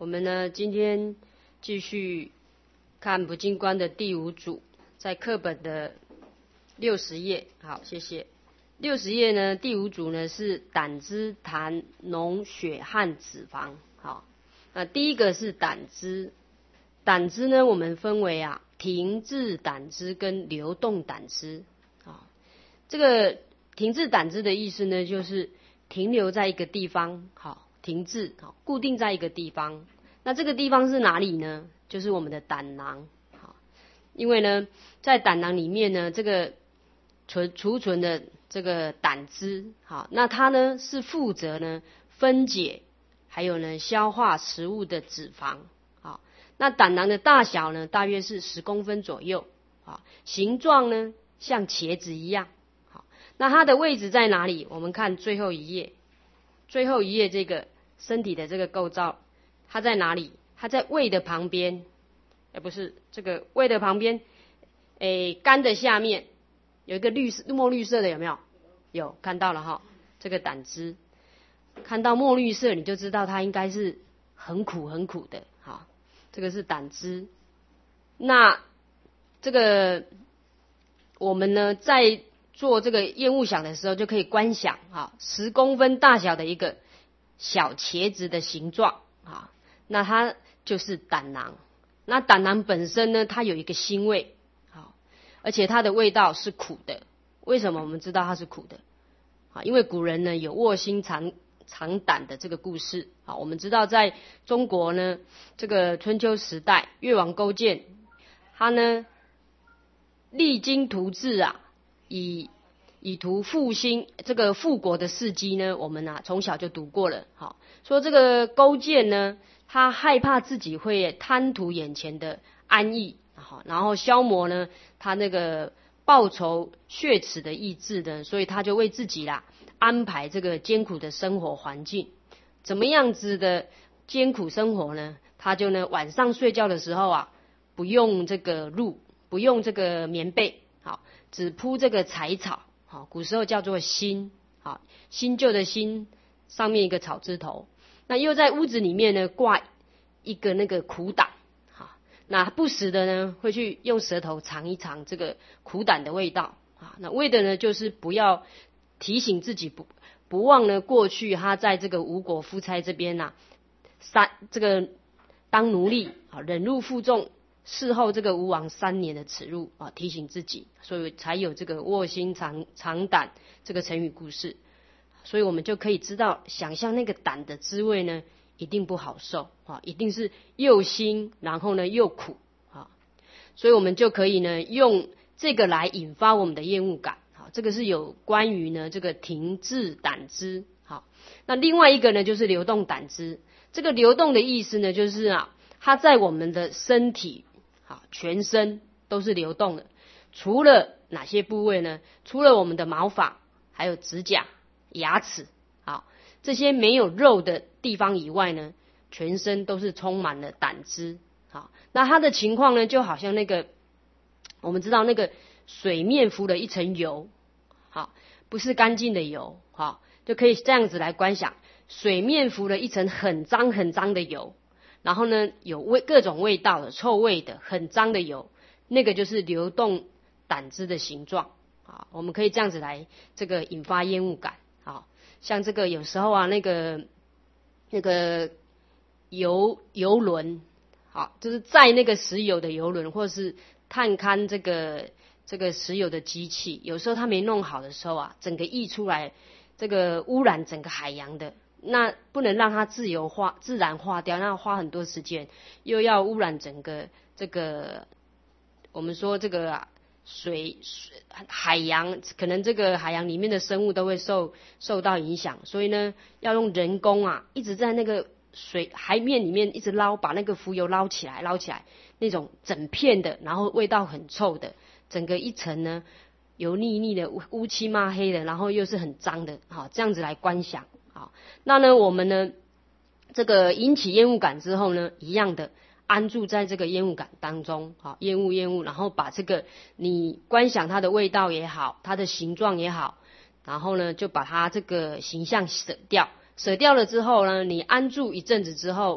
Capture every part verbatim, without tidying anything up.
我们呢今天继续看不净观的第五组，在课本的六十页。好，谢谢。六十页呢，第五组呢是胆汁、痰、脓、血、汗、脂肪。好，那第一个是胆汁。胆汁呢，我们分为啊停滞胆汁跟流动胆汁。啊，这个停滞胆汁的意思呢，就是停留在一个地方，好，停滞，好，固定在一个地方。那这个地方是哪里呢？就是我们的胆囊。好，因为呢，在胆囊里面呢，这个存储存的这个胆汁，好，那它呢是负责呢分解，还有呢消化食物的脂肪。好，那胆囊的大小呢，大约是十公分左右。好，形状呢像茄子一样。好，那它的位置在哪里？我们看最后一页，最后一页这个身体的这个构造，它在哪里？它在胃的旁边，哎，不是这个胃的旁边，哎，肝的下面有一个绿色墨绿色的，有没有？有，看到了哈。这个胆汁，看到墨绿色，你就知道它应该是很苦很苦的。好，这个是胆汁。那这个我们呢，在做这个厌恶想的时候，就可以观想啊，十公分大小的一个小茄子的形状啊，那它就是胆囊。那胆囊本身呢，它有一个腥味，好，而且它的味道是苦的。为什么我们知道它是苦的？啊，因为古人呢有卧薪尝尝胆的这个故事。啊，我们知道在中国呢，这个春秋时代，越王勾践他呢励精图治啊，以以图复兴这个复国的事迹呢，我们啊从小就读过了。好，说这个勾践呢，他害怕自己会贪图眼前的安逸，好，然后消磨呢他那个报仇血耻的意志呢，所以他就为自己啦安排这个艰苦的生活环境。怎么样子的艰苦生活呢？他就呢晚上睡觉的时候啊，不用这个褥，不用这个棉被，好，只铺这个柴草。好，古时候叫做新，好，新旧的新，上面一个草字头。那又在屋子里面呢挂一个那个苦胆，好，那不时的呢会去用舌头尝一尝这个苦胆的味道啊，那为的呢就是不要提醒自己不不忘呢过去他在这个吴国夫差这边呐、啊，三这个当奴隶啊，忍辱负重。事后这个吴王三年的耻辱啊，提醒自己，所以才有这个卧薪尝尝胆这个成语故事。所以我们就可以知道，想象那个胆的滋味呢，一定不好受啊，一定是又腥，然后呢又苦啊。所以我们就可以呢用这个来引发我们的厌恶感。好，这个是有关于呢这个停滞胆汁。好，那另外一个呢就是流动胆汁。这个流动的意思呢，就是啊，它在我们的身体。好，全身都是流动的，除了哪些部位呢？除了我们的毛发，还有指甲、牙齿，好，这些没有肉的地方以外呢，全身都是充满了胆汁。好，那它的情况呢，就好像那个我们知道那个水面浮了一层油，好，不是干净的油，好，就可以这样子来观想，水面浮了一层很脏很脏的油。然后呢，有味各种味道的、臭味的、很脏的油，那个就是流动胆汁的形状啊。我们可以这样子来这个引发厌恶感啊。像这个有时候啊，那个那个油油轮，好，就是载那个石油的油轮，或是探勘这个这个石油的机器，有时候它没弄好的时候啊，整个溢出来，这个污染整个海洋的。那不能让它自由化、自然化掉，那要花很多时间，又要污染整个这个，我们说这个、啊、水水海洋，可能这个海洋里面的生物都会受受到影响，所以呢，要用人工啊，一直在那个水海面里面一直捞，把那个浮油捞起来，捞起来，那种整片的，然后味道很臭的，整个一层呢油腻腻的、乌漆嘛黑的，然后又是很脏的，好，这样子来观想。好，那呢，我们呢，这个引起厌恶感之后呢，一样的安住在这个厌恶感当中，好，厌恶厌恶，然后把这个你观想它的味道也好，它的形状也好，然后呢，就把它这个形象舍掉，舍掉了之后呢，你安住一阵子之后，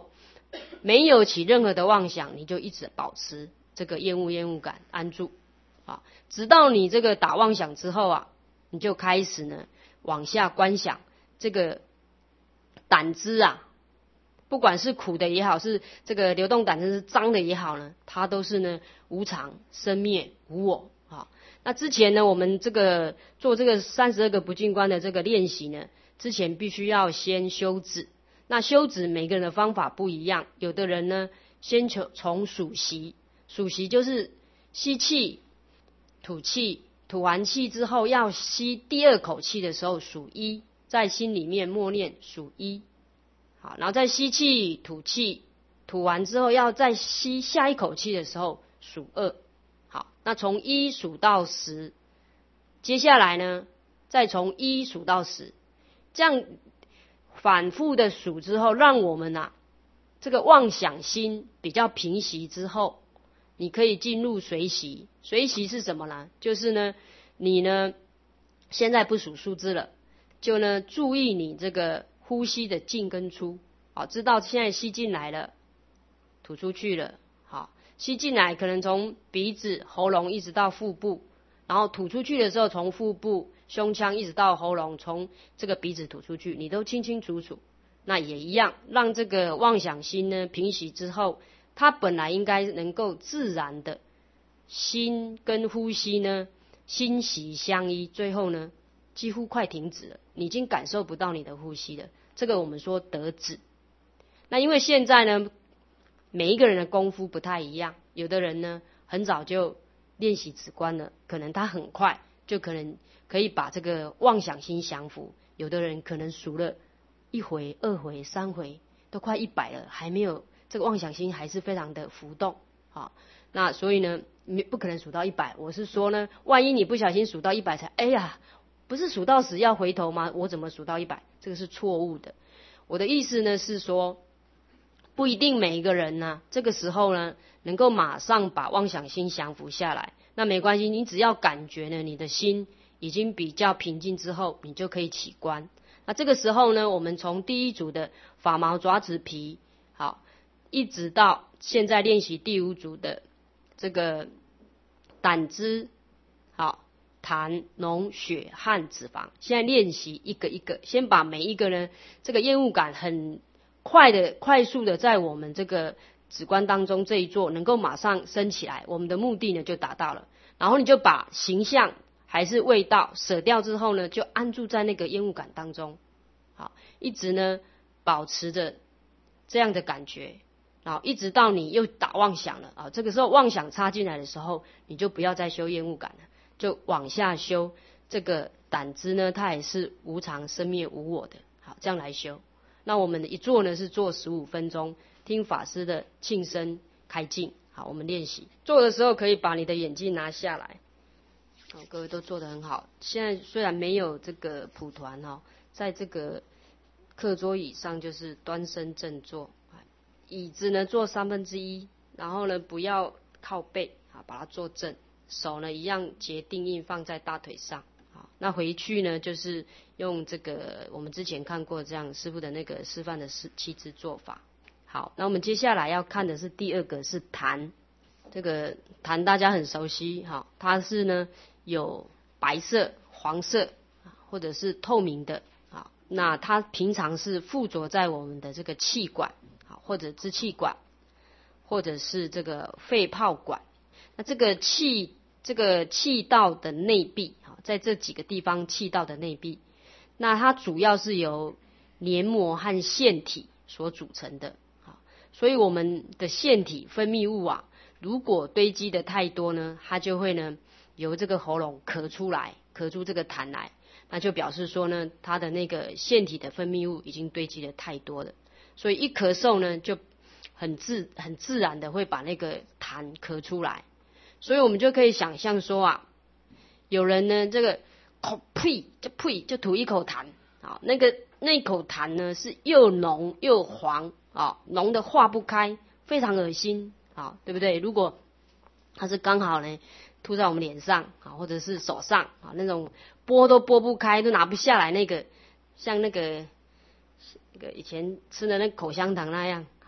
没有起任何的妄想，你就一直保持这个厌恶厌恶感安住啊，直到你这个打妄想之后啊，你就开始呢往下观想这个胆汁啊，不管是苦的也好，是这个流动胆汁是脏的也好呢，它都是呢无常生灭无我啊。那之前呢，我们这个做这个三十二个不净观的这个练习呢，之前必须要先修止。那修止每个人的方法不一样，有的人呢先从从数息，数息就是吸气、吐气，吐完气之后要吸第二口气的时候数一，在心里面默念数一，好，然后再吸气、吐气，吐完之后要再吸下一口气的时候数二，好，那从一数到十，接下来呢再从一数到十，这样反复的数之后，让我们啊这个妄想心比较平息之后，你可以进入随息。随息是什么呢？就是呢，你呢现在不数数字了，就呢注意你这个呼吸的进跟出，好，知道现在吸进来了，吐出去了，好，吸进来可能从鼻子、喉咙一直到腹部，然后吐出去的时候从腹部、胸腔一直到喉咙，从这个鼻子吐出去，你都清清楚楚。那也一样，让这个妄想心呢平息之后，它本来应该能够自然的心跟呼吸呢心息相依，最后呢几乎快停止了，你已经感受不到你的呼吸了。这个我们说得止。那因为现在呢，每一个人的功夫不太一样，有的人呢很早就练习止观了，可能他很快就可能可以把这个妄想心降服，有的人可能数了一回、二回、三回，都快一百了，还没有，这个妄想心还是非常的浮动啊。那所以呢，你不可能数到一百。我是说呢，万一你不小心数到一百才，哎呀，不是数到十要回头吗？我怎么数到一百？这个是错误的。我的意思呢是说，不一定每一个人呢，这个时候呢，能够马上把妄想心降服下来。那没关系，你只要感觉呢，你的心已经比较平静之后，你就可以起观。那这个时候呢，我们从第一组的发毛爪子皮，好，一直到现在练习第五组的这个胆汁，好，痰、脓、血、汗、脂肪。现在练习一个一个，先把每一个人这个厌恶感很快的、快速的在我们这个止观当中这一座能够马上升起来，我们的目的呢就达到了。然后你就把形象还是味道舍掉之后呢，就安住在那个厌恶感当中，好，一直呢保持着这样的感觉，然后一直到你又打妄想了啊，这个时候妄想插进来的时候，你就不要再修厌恶感了，就往下修这个胆汁呢，它也是无常生灭无我的，好，这样来修。那我们的一坐呢是做十五分钟，听法师的庆声开静。好，我们练习做的时候可以把你的眼镜拿下来。好，各位都做得很好。现在虽然没有这个蒲团哦，在这个课桌椅上就是端身正坐，椅子呢坐三分之一，然后呢不要靠背，好，把它坐正，手呢一样结定印放在大腿上。好，那回去呢就是用这个我们之前看过这样师父的那个示范的七支做法。好，那我们接下来要看的是第二个是痰。这个痰大家很熟悉，哈，它是呢有白色、黄色或者是透明的，啊，那它平常是附着在我们的这个气管，啊，或者支气管，或者是这个肺泡管。那这个气这个气道的内壁，啊，在这几个地方气道的内壁，那它主要是由黏膜和腺体所组成的。所以我们的腺体分泌物啊，如果堆积的太多呢，它就会呢由这个喉咙咳出来，咳出这个痰来，那就表示说呢，它的那个腺体的分泌物已经堆积的太多了，所以一咳嗽呢，就很自很自然的会把那个痰咳出来。所以我们就可以想象说啊，有人呢这个口呸就呸就吐一口痰啊，那个那口痰呢是又浓又黄。啊，浓的化不开，非常恶心，啊，对不对？如果它是刚好呢吐在我们脸上，啊，或者是手上，啊，那种拨都拨不开，都拿不下来，那个像那个那个以前吃的那口香糖那样，好，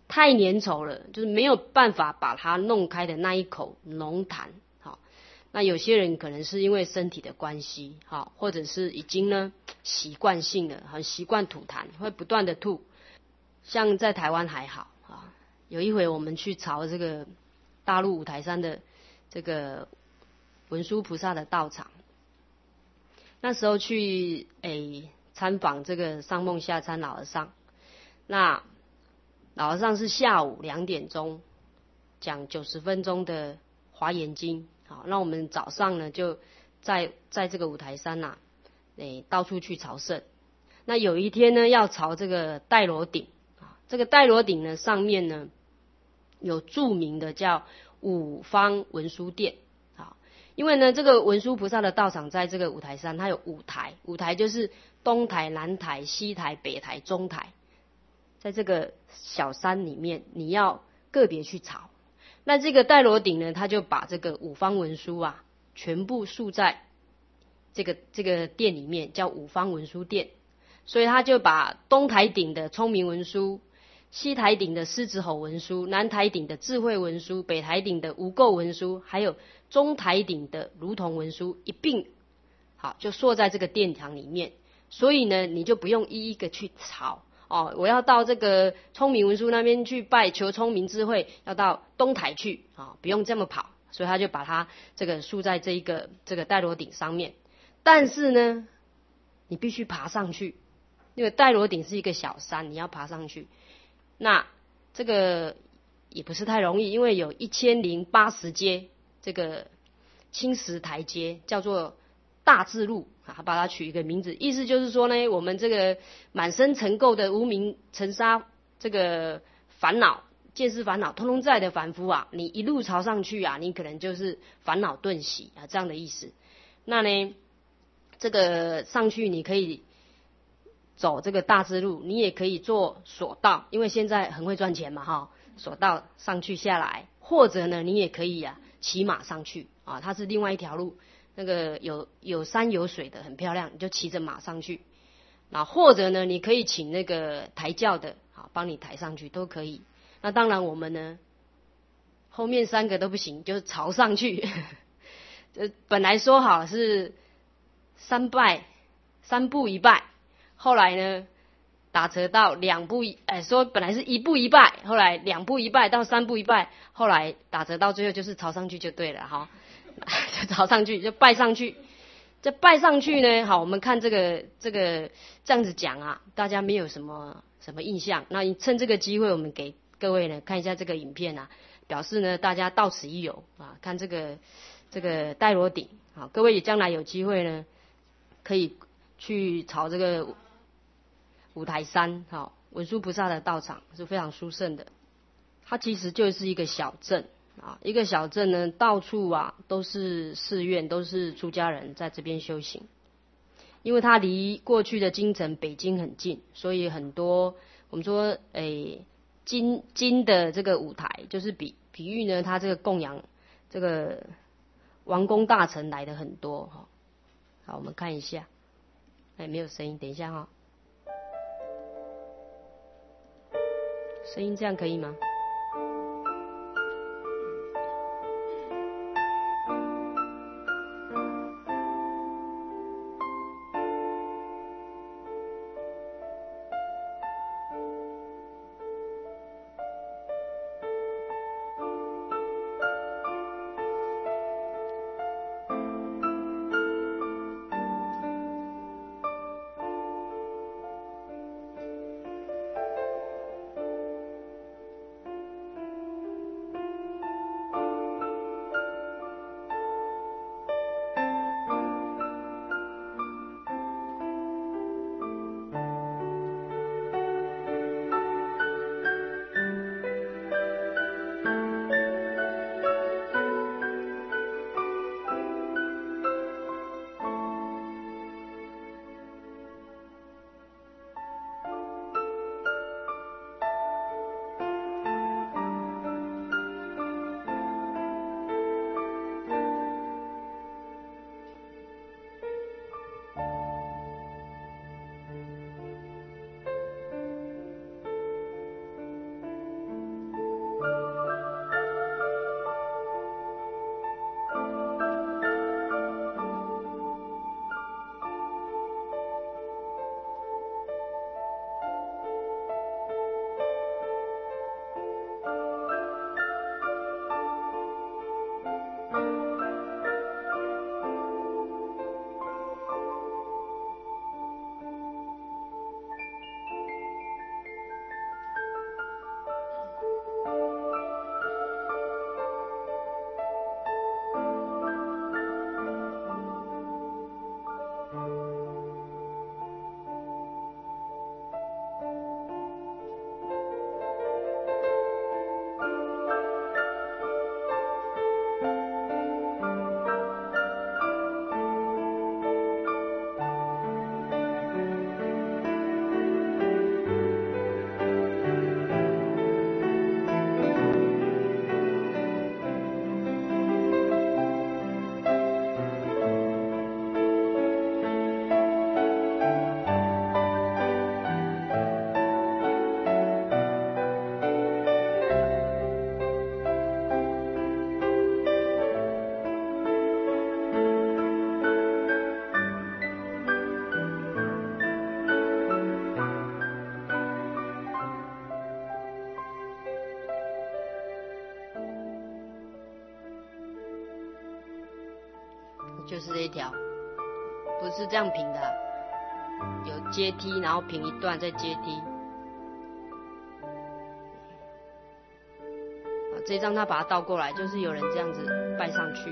太粘稠了，就是没有办法把它弄开的那一口浓痰。好，那有些人可能是因为身体的关系，好，或者是已经呢习惯性的很习惯吐痰，会不断的吐。像在台湾还好啊，有一回我们去朝这个大陆五台山的这个文殊菩萨的道场，那时候去诶参访这个上梦下参老和尚，那老和尚是下午两点钟讲九十分钟的华严经，好，那我们早上呢就在在这个五台山呐、啊，诶到处去朝圣。那有一天呢要朝这个戴罗顶啊，这个戴罗顶呢上面呢有著名的叫五方文殊殿。因为呢，这个文殊菩萨的道场在这个五台山，它有五台，五台就是东台、南台、西台、北台、中台，在这个小山里面，你要个别去朝。那这个戴罗顶呢，他就把这个五方文殊啊，全部竖在这个这个殿里面，叫五方文殊殿。所以他就把东台顶的聪明文殊，西台顶的狮子吼文殊，南台顶的智慧文殊，北台顶的无垢文殊，还有中台顶的如同文殊一并，好就坐在这个殿堂里面。所以呢，你就不用一一个去朝哦，我要到这个聪明文殊那边去拜求聪明智慧，要到东台去啊、哦，不用这么跑。所以他就把它这个竖在这一个这个戴罗顶上面。但是呢，你必须爬上去，因为戴罗顶是一个小山，你要爬上去。那这个也不是太容易，因为有一千零八十阶这个青石台阶，叫做大智路啊，把它取一个名字，意思就是说呢，我们这个满身尘垢的无明尘沙，这个烦恼、见思烦恼，通通在的凡夫啊，你一路朝上去啊，你可能就是烦恼顿息啊，这样的意思。那呢，这个上去你可以走这个大智路，你也可以做索道，因为现在很会赚钱嘛哈，索道上去下来，或者呢，你也可以啊骑马上去啊，它是另外一条路，那个有有山有水的，很漂亮，你就骑着马上去。那或者呢，你可以请那个抬轿的啊帮你抬上去都可以。那当然我们呢后面三个都不行，就朝上去。呃，本来说好是三拜三步一拜。后来呢，打折到两步一，哎，说本来是一步一拜，后来两步一拜到三步一拜，后来打折到最后就是朝上去就对了哈，就朝上去就拜上去，这拜上去呢，好，我们看这个这个这样子讲啊，大家没有什么什么印象，那趁这个机会，我们给各位呢看一下这个影片啊，表示呢大家到此一游啊，看这个这个戴罗顶啊，各位将来有机会呢，可以去朝这个五台山，好，文殊菩萨的道场是非常殊胜的。它其实就是一个小镇啊，一个小镇呢，到处啊都是寺院，都是出家人在这边修行。因为它离过去的京城北京很近，所以很多我们说，诶，金金的这个舞台，就是比比喻呢，它这个供养这个王公大臣来的很多哈。好，我们看一下，哎，没有声音，等一下哈。声音这样可以吗？ 就是这一条，不是这样平的、啊，有阶梯，然后平一段再阶梯。啊，这张他把它倒过来，就是有人这样子拜上去。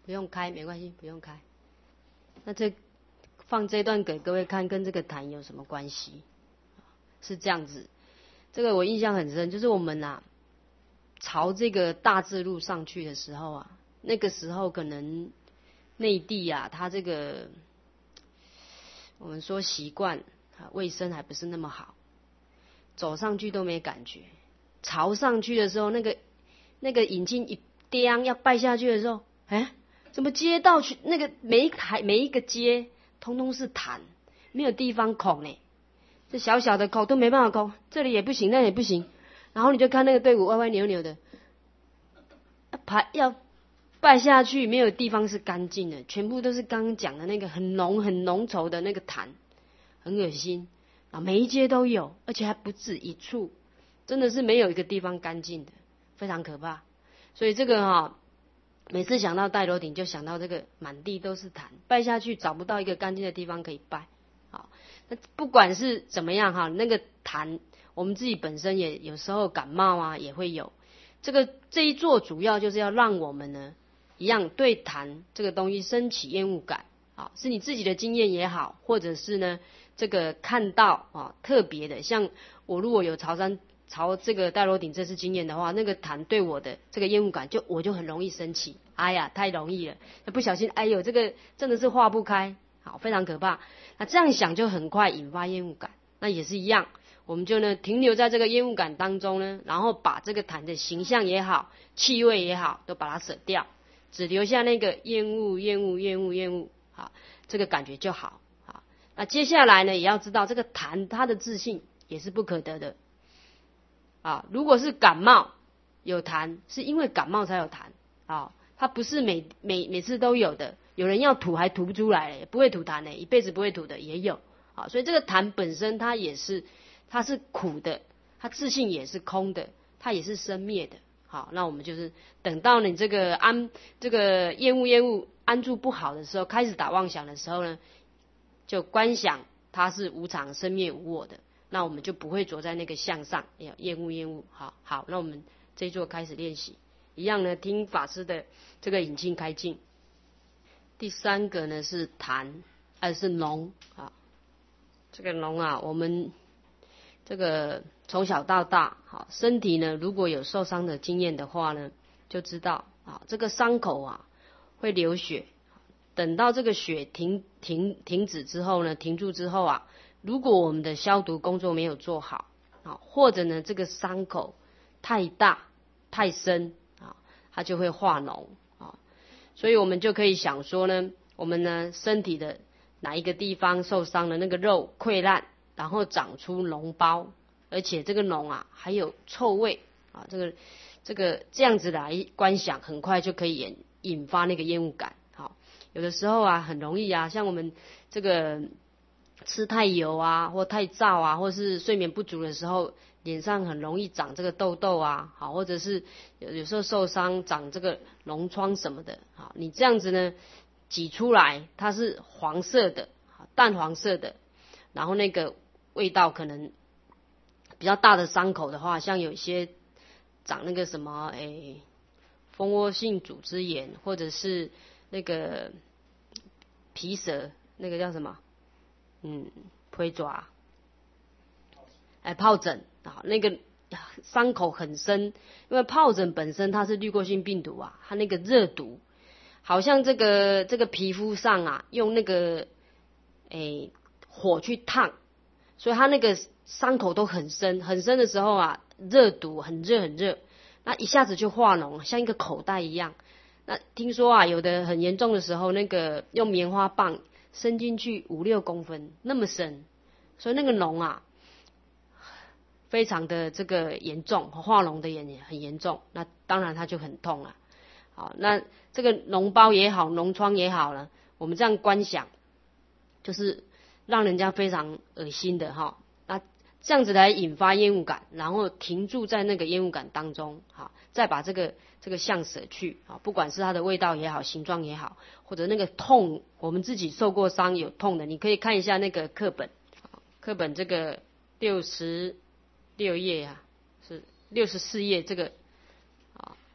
不用开，没关系，不用开。那这放这段给各位看，跟这个痰有什么关系？是这样子，这个我印象很深，就是我们啊朝这个大智路上去的时候啊，那个时候可能内地啊，它这个我们说习惯啊卫生还不是那么好，走上去都没感觉。朝上去的时候，那个那个引擎一颠要拜下去的时候，哎，怎么街道去那个每一台每一个街通通是痰，没有地方孔呢？这小小的孔都没办法孔，这里也不行，那也不行。然后你就看那个队伍歪歪扭扭的，排要拜下去，没有地方是干净的，全部都是刚刚讲的那个很浓很浓稠的那个痰，很恶心啊！每一街都有，而且还不止一处。真的是没有一个地方干净的，非常可怕。所以这个哈、哦，每次想到戴楼顶就想到这个满地都是痰，拜下去找不到一个干净的地方可以拜。好，那不管是怎么样哈，那个痰我们自己本身也有时候感冒啊也会有。这个这一座主要就是要让我们呢一样对痰这个东西升起厌恶感。啊，是你自己的经验也好，或者是呢这个看到啊特别的，像我如果有潮山。朝这个大楼顶这次经验的话，那个痰对我的这个厌恶感就我就很容易生气，哎呀太容易了，不小心哎呦这个真的是化不开，好非常可怕。那这样想就很快引发厌恶感，那也是一样，我们就呢停留在这个厌恶感当中呢，然后把这个痰的形象也好，气味也好，都把它舍掉，只留下那个厌恶厌恶厌恶厌恶，好这个感觉就好。好，那接下来呢也要知道这个痰它的自性也是不可得的。啊，如果是感冒有痰，是因为感冒才有痰啊，它不是每每每次都有的。有人要吐还吐不出来，不会吐痰呢，一辈子不会吐的也有啊。所以这个痰本身它也是，它是苦的，它自性也是空的，它也是生灭的。好，那我们就是等到你这个安这个厌恶厌恶安住不好的时候，开始打妄想的时候呢，就观想它是无常生灭无我的。那我们就不会着在那个相上，要厌恶厌恶。好好，那我们这一座开始练习，一样呢，听法师的这个引磬开镜。第三个呢是痰，还是脓啊？这个脓啊，我们这个从小到大，好身体呢如果有受伤的经验的话呢，就知道啊，这个伤口啊会流血，等到这个血停停停止之后呢，停住之后啊。如果我们的消毒工作没有做好啊，或者呢这个伤口太大太深啊，它就会化脓啊。所以我们就可以想说呢，我们呢身体的哪一个地方受伤了，那个肉溃烂，然后长出脓包，而且这个脓啊还有臭味啊，这个这个这样子来观想，很快就可以引引发那个厌恶感。好，有的时候啊很容易啊，像我们这个。吃太油啊，或太燥啊，或是睡眠不足的时候，脸上很容易长这个痘痘啊，好，或者是有有时候受伤长这个脓疮什么的，好，你这样子呢挤出来，它是黄色的，淡黄色的，然后那个味道可能比较大的伤口的话，像有些长那个什么诶蜂窝性组织炎，或者是那个皮蛇，那个叫什么？嗯，皮爪，哎，疱疹啊，那个伤口很深，因为疱疹本身它是滤过性病毒啊，它那个热毒，好像这个这个皮肤上啊，用那个哎火去烫，所以它那个伤口都很深，很深的时候啊，热毒很热很热，那一下子就化脓，像一个口袋一样。那听说啊，有的很严重的时候，那个用棉花棒。伸进去五六公分那么深，所以那个脓啊，非常的这个严重，化脓的也很严重，那当然它就很痛了。好，那这个脓包也好，脓疮也好了，我们这样观想，就是让人家非常恶心的哈。那这样子来引发厌恶感，然后停住在那个厌恶感当中，好，再把这个这个相舍去啊，不管是它的味道也好，形状也好，或者那个痛，我们自己受过伤有痛的，你可以看一下那个课本，课本这个六十六页啊，是六十四页这个啊，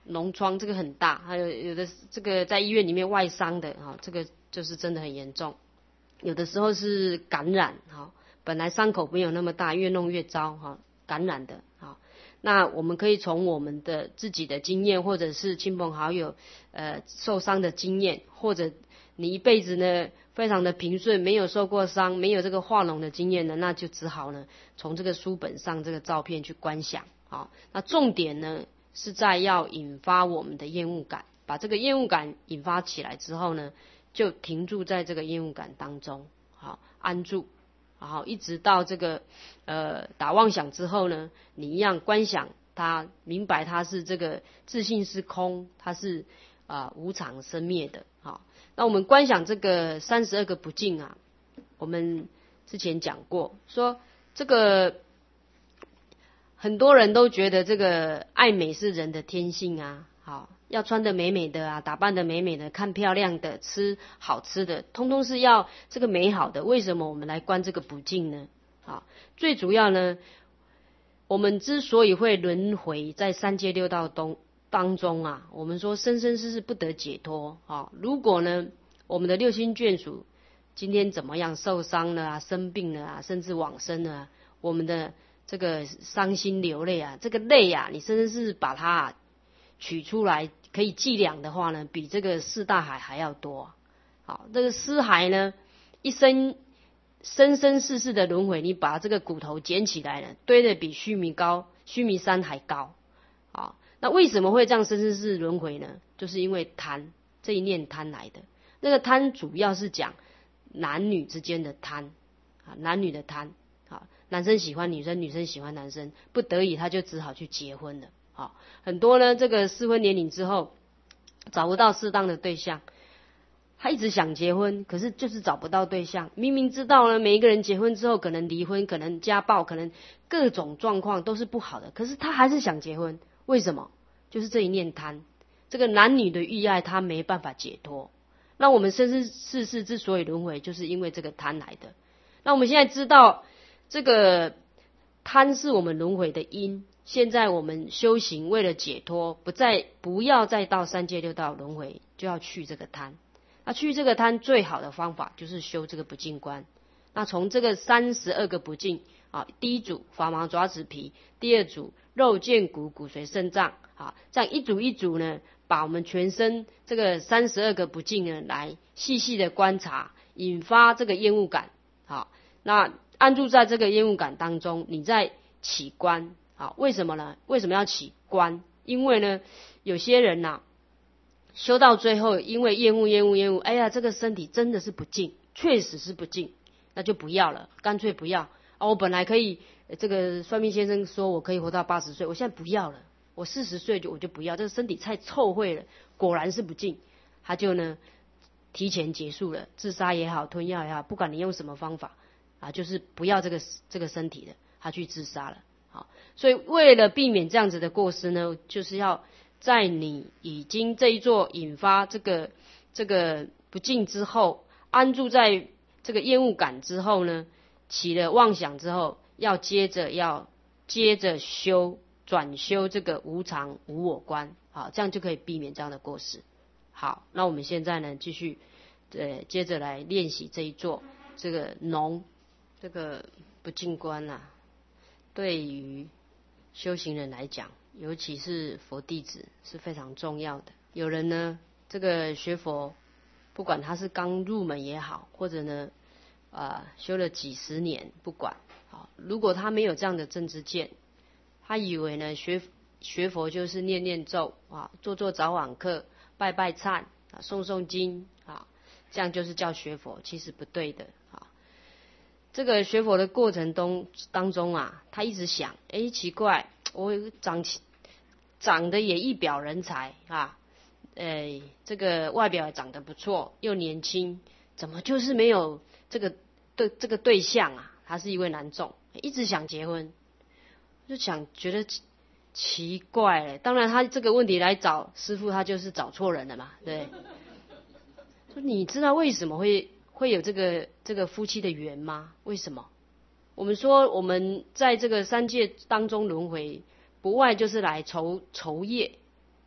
脓疮，这个很大，还有有的这个在医院里面外伤的哈，这个就是真的很严重。有的时候是感染哈，本来伤口没有那么大，越弄越糟哈，感染的哈。那我们可以从我们的自己的经验，或者是亲朋好友呃受伤的经验，或者你一辈子呢非常的平顺，没有受过伤，没有这个化脓的经验呢，那就只好呢从这个书本上这个照片去观想啊。那重点呢是在要引发我们的厌恶感，把这个厌恶感引发起来之后呢，就停住在这个厌恶感当中，好安住，然后一直到这个呃打妄想之后呢，你一样观想它，明白它是这个自性是空，它是啊、呃、无常生灭的。好，那我们观想这个三十二个不净啊，我们之前讲过，说这个很多人都觉得这个爱美是人的天性啊，好，要穿得美美的啊，打扮得美美的，看漂亮的，吃好吃的，通通是要这个美好的。为什么我们来观这个不净呢？好，最主要呢，我们之所以会轮回在三界六道当当中啊，我们说生生世世不得解脱啊。如果呢，我们的六亲眷属今天怎么样受伤了啊，生病了啊，甚至往生了啊，我们的这个伤心流泪啊，这个泪啊，你甚至是把它、啊、取出来可以计量的话呢，比这个四大海还要多。好，这个尸骸呢，一生生生世世的轮回，你把这个骨头捡起来呢，堆得比须弥高，须弥山还高。好，那为什么会这样生生世世轮回呢？就是因为贪，这一念贪来的。那个贪主要是讲男女之间的贪啊，男女的贪啊，男生喜欢女生，女生喜欢男生，不得已他就只好去结婚了。好，很多呢，这个适婚年龄之后找不到适当的对象，他一直想结婚，可是就是找不到对象。明明知道呢，每一个人结婚之后可能离婚，可能家暴，可能各种状况都是不好的，可是他还是想结婚。为什么？就是这一念贪，这个男女的欲爱他没办法解脱。那我们生生世世之所以轮回，就是因为这个贪来的。那我们现在知道这个贪是我们轮回的因，现在我们修行为了解脱，不再不要再到三界六道轮回，就要去这个贪。那去这个贪最好的方法就是修这个不净观。那从这个三十二个不净啊，第一组发毛爪子皮，第二组肉腱骨骨髓肾脏啊，这样一组一组呢，把我们全身这个三十二个不净呢，来细细的观察，引发这个厌恶感。好，那安住在这个厌恶感当中，你在起观。好，为什么呢？为什么要起观？因为呢，有些人呐、啊，修到最后，因为厌恶、厌恶、厌恶，哎呀，这个身体真的是不净，确实是不净，那就不要了，干脆不要。啊，我本来可以，这个算命先生说我可以活到八十岁，我现在不要了，我四十岁就我就不要，这个身体太臭秽了，果然是不净，他就呢提前结束了，自杀也好，吞药也好，不管你用什么方法啊，就是不要这个这个身体的，他去自杀了。好，所以为了避免这样子的过失呢，就是要在你已经这一座引发这个这个不净之后，安住在这个厌恶感之后呢，起了妄想之后，要接着要接着修转修这个无常无我观，好，这样就可以避免这样的过失。好，那我们现在呢，继续呃接着来练习这一座这个农这个不净观啊。对于修行人来讲，尤其是佛弟子是非常重要的。有人呢，这个学佛，不管他是刚入门也好，或者呢，呃，修了几十年，不管，好，如果他没有这样的正知见，他以为呢学学佛就是念念咒啊，做做早晚课，拜拜忏啊，诵诵经啊，这样就是叫学佛，其实不对的啊。这个学佛的过程中当中啊，他一直想，哎，奇怪，我长长得也一表人才啊，呃，这个外表也长得不错，又年轻，怎么就是没有这个对这个对象啊？他是一位男众，一直想结婚，就想觉得奇奇怪了。当然，他这个问题来找师父，他就是找错人了嘛，对。说你知道为什么会？会有这个这个夫妻的缘吗？为什么？我们说我们在这个三界当中轮回，不外就是来酬酬业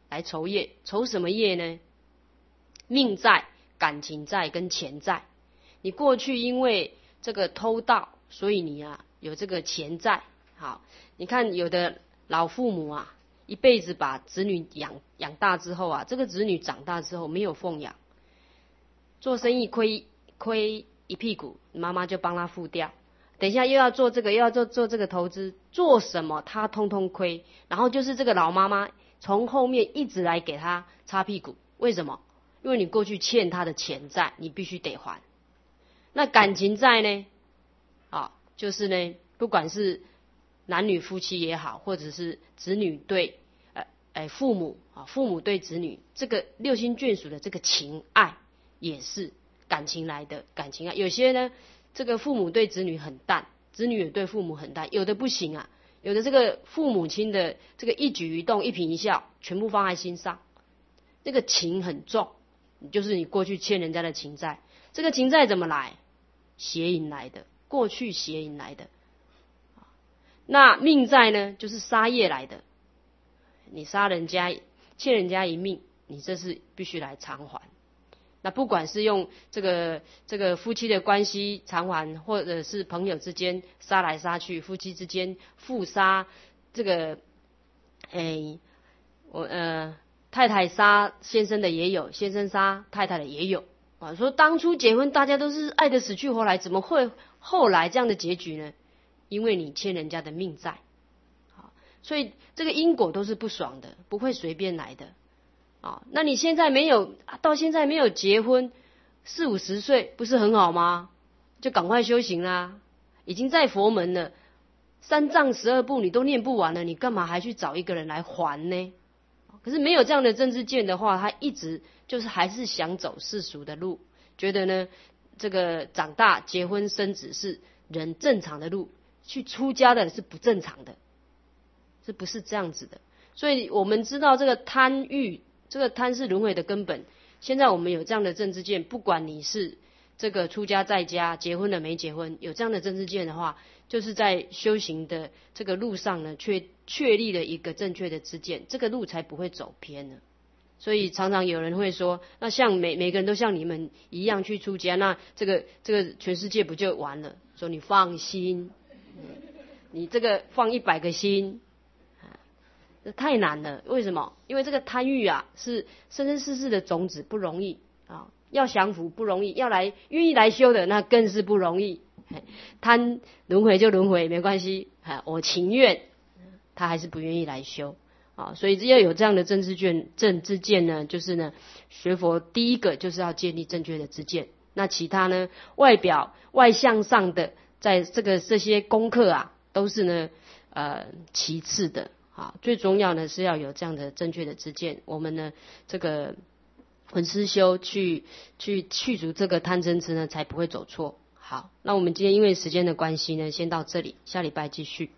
来酬业，酬什么业呢？命债、感情债跟钱债。你过去因为这个偷盗，所以你啊有这个钱债。好，你看有的老父母啊，一辈子把子女养养大之后啊，这个子女长大之后没有奉养，做生意亏亏一屁股，妈妈就帮他付掉。等一下又要做这个，又要做做这个投资，做什么他通通亏。然后就是这个老妈妈从后面一直来给他擦屁股，为什么？因为你过去欠他的钱债，你必须得还。那感情债呢？啊，就是呢，不管是男女夫妻也好，或者是子女对呃呃父母啊，父母对子女，这个六亲眷属的这个情爱也是感情来的，感情爱。有些呢，这个父母对子女很淡，子女也对父母很淡，有的不行啊，有的这个父母亲的这个一举一动、一颦一笑，全部放在心上，那个情很重，就是你过去欠人家的情债。这个情债怎么来？邪淫来的，过去邪淫来的。那命债呢，就是杀业来的。你杀人家，欠人家一命，你这是必须来偿还。那不管是用这个这个夫妻的关系偿还，或者是朋友之间杀来杀去，夫妻之间互杀，这个，哎，我呃太太杀先生的也有，先生杀太太的也有。啊，说当初结婚大家都是爱得死去活来，怎么会后来这样的结局呢？因为你欠人家的命债，啊，所以这个因果都是不爽的，不会随便来的。啊，那你现在没有，到现在没有结婚，四五十岁不是很好吗？就赶快修行啦，已经在佛门了，三藏十二部你都念不完了，你干嘛还去找一个人来还呢？可是没有这样的正知见的话，他一直就是还是想走世俗的路，觉得呢这个长大结婚生子是人正常的路，去出家的是不正常的，是不是这样子的？所以我们知道这个贪欲，这个贪是轮回的根本。现在我们有这样的正知见，不管你是这个出家在家，结婚了没结婚，有这样的正知见的话，就是在修行的这个路上呢，确确立了一个正确的知见，这个路才不会走偏呢。所以常常有人会说，那像每每个人都像你们一样去出家，那这个这个全世界不就完了？说你放心，你这个放一百个心，这太难了。为什么？因为这个贪欲啊，是生生世世的种子，不容易啊。要降服不容易，要来愿意来修的那更是不容易。贪轮回就轮回没关系，我情愿，他还是不愿意来修啊。所以要有这样的正知见，正知见呢，就是呢，学佛第一个就是要建立正确的知见。那其他呢，外表外向上的，在这个这些功课啊，都是呢呃其次的啊。最重要呢是要有这样的正确的知见，我们呢这个闻思修去去去除这个贪嗔痴呢，才不会走错。好，那我们今天因为时间的关系呢，先到这里，下礼拜继续。